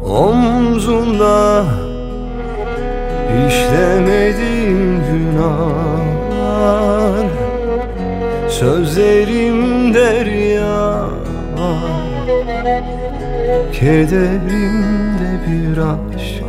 Omzunda işlemedim günahlar, sözlerim derya, kederimde bir aşk.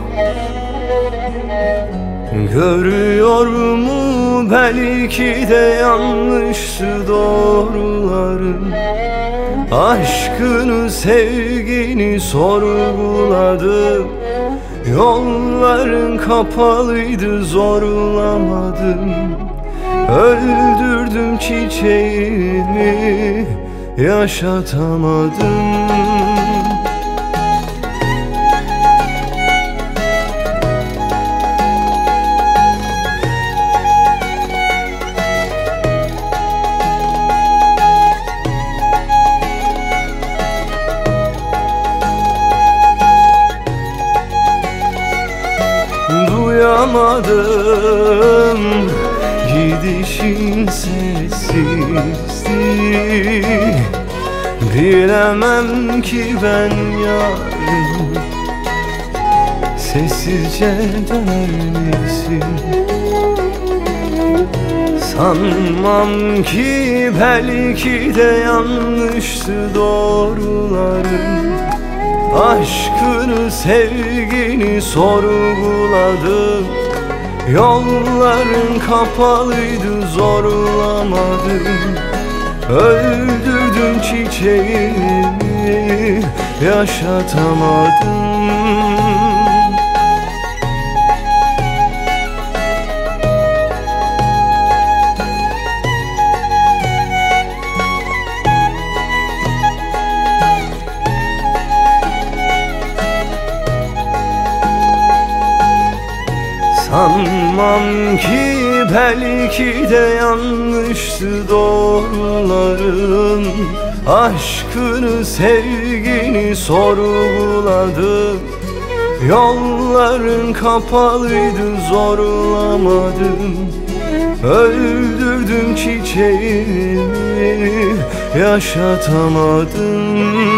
Görüyor mu belki de yanlıştı doğrularım. Aşkını, sevgini sorguladım. Yolların kapalıydı, zorlamadım. Öldürdüm çiçeğimi, yaşatamadım. Duyamadım gidişin sessizdi. Bilemem ki ben yarın sessizce döner misin? Sanmam ki belki de yanlıştı doğrularım. Aşkını, sevgini sorguladım. Yolların kapalıydı, zorlamadım. Öldürdüm çiçeğimi, yaşatamadım. Sanmam ki belki de yanlıştı doğrularım. Aşkını, sevgini sorguladım. Yolların kapalıydı, zorlamadım. Öldürdüm çiçeğimi, yaşatamadım.